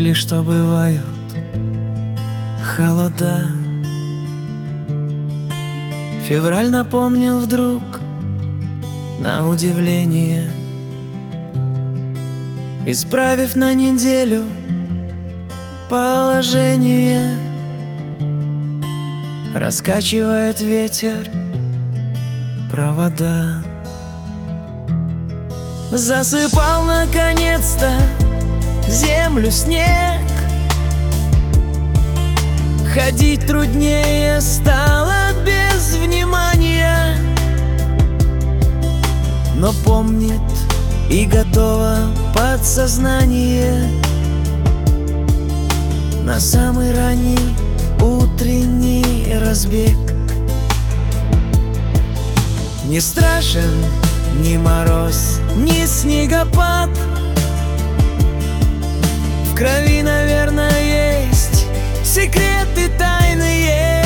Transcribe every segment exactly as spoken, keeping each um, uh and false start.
забыли, что бывают холода. Февраль напомнил вдруг, на удивление, исправив на неделю положение. Раскачивает ветер провода. Засыпал наконец-то землю снег. Ходить труднее стало без внимания, но помнит и готово подсознание на самый ранний утренний разбег. Не страшен ни мороз, ни снегопад. В крови, наверное, есть секреты тайные.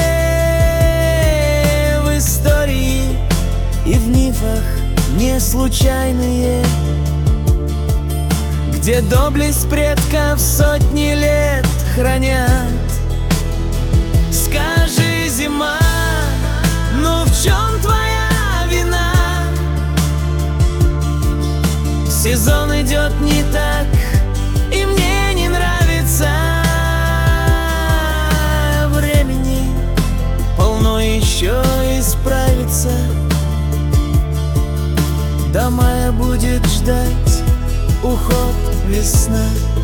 В истории и в мифах не случайные, где доблесть предков сотни лет хранят. Скажи, зима, ну в чем твоя вина? Сезон идет не так, и мне не нравится. Времени полно еще исправиться. До мая будет ждать уход весна.